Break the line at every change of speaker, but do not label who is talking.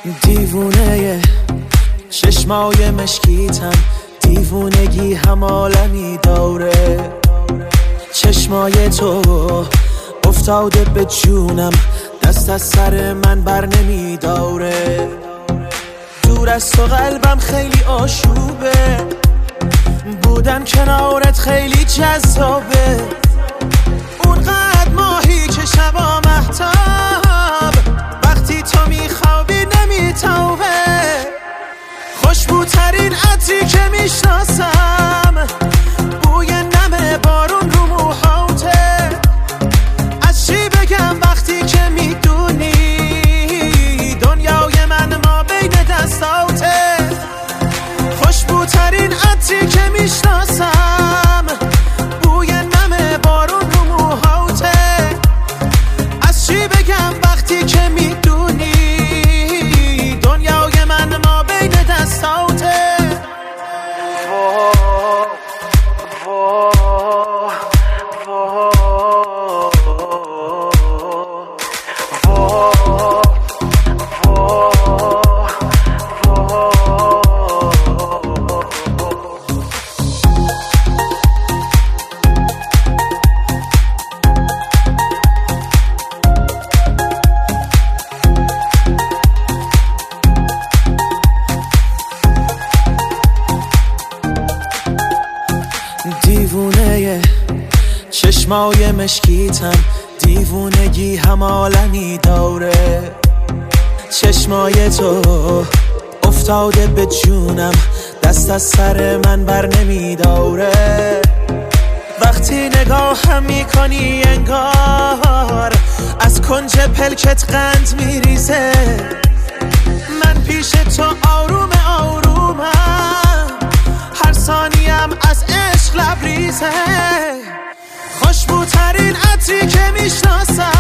دیوونه چشمای مشکیتم، دیوونگی هم عالمی داره. چشمای تو افتاده به جونم، دست از سر من بر نمیداره. دور از تو قلبم خیلی آشوبه، بودن کنارت خیلی جذابه. اونقدر ماهی که شبا مهتاب، وقتی تو میخوابی نمیتابه. خوشبوترین عطری که میشناسم، بوی نم بارون رو موهاته. از چی بگم وقتی که میدونی دنیای من ما بین دستاته. خوشبوترین عطری که میشناسم، بوی نم بارون رو موهاته. از چی بگم وقتی که میدونی دنیای من ما بین دستاته. دیوونه چشمای مشکیتم، دیوونگی هم عالمی داره. چشمای تو افتاده به جونم، دست از سر من بر نمیداره. وقتی نگاهم میکنی انگار از کنج پلکت قند میریزه. من پیش تو آروم آرومم، هر ثانیم از عشق لبریزه. خوشبوترین عطری که میشناسم،